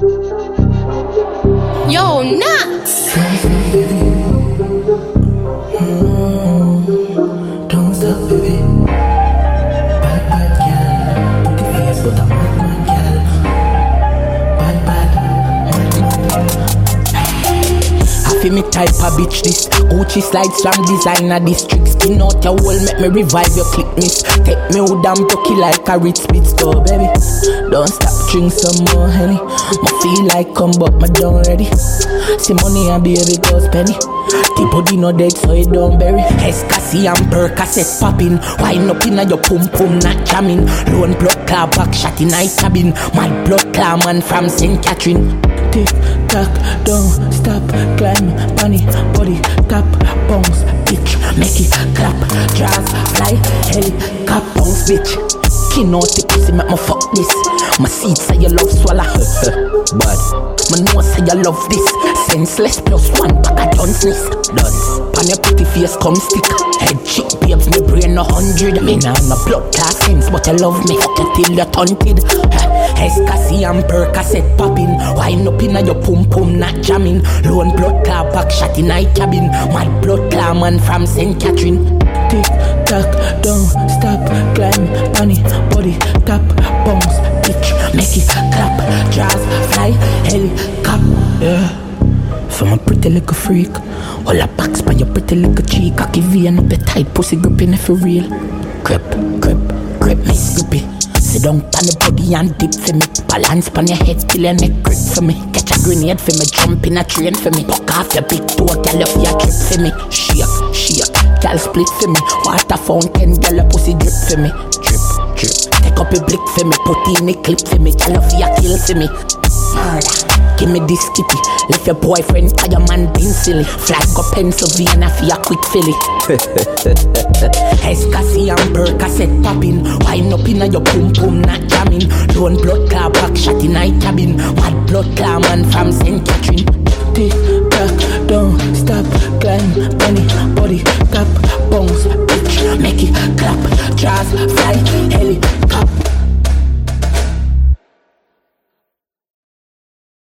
Yo, nuts! Don't stop, baby. Bad girl. Put the face, but I'm mad girl. I feel me type of bitch this. Gucci slides from designer district. Skin out your wall, make me revive your click miss. Take me out damn turkey like a Ritz Spitz go, baby. Don't stop, drink some more honey. I feel like come but my done ready. See money and baby goes penny. The body no dead so it don't bury. Escassi and Percocet popping. Wine up inna your pum pum not jamming. Lone blood claw back shot in night cabin. My blood claw man from St. Catherine. Tick tock, don't stop, climb, bunny, body, tap, bounce, bitch, make it clap, jazz, fly, helicopter, bounce, bitch. King out the pussy, make me fuck this. My seed say you love swallow, but my nose say you love this. Senseless plus one bag of dunceness. Done. Pan your pretty face come stick. Head shit babes, me brain 100. Me nah no blood class sense, but you love me. Fuck you till you're taunted. Escassi and Percocet popping. Wine up inna your pum pum not jamming. Lone blood claw back shot in night cabin. My blood claw man from St. Catherine. Tick tock, don't stop, climb, bunny, body, tap, bounce, bitch, make it clap, jazz, fly, helicopter. Yeah. From a pretty little freak. All the backs by your pretty little cheek. Cocky vein up your tight pussy gripping if you real. Grip, miss grippy. Sit down on the body and dip for me. Balance on your head till your neck grip for me. Catch a grenade for me, jump in a train for me. Fuck off your big toe, girl, off your trip for me. Shake, girl split for me. Water fountain, girl, your pussy drip for me. Drip. Take up your blick for me, put in a clip for me. Girl, off your kill for me. Murder. Give me this kitty. Left your boyfriend, cause your man been silly. Flag up Pennsylvania for your quick filly. Escassi and Percocet popping. Wine up inna your pum pum not jamming. Lone blood claw back shot in night cabin. Mad blood claw man from St. Catherine. Tick tock, don't stop, climb, bunny, body, tap, bounce, bitch, make it clap, jazz, fly,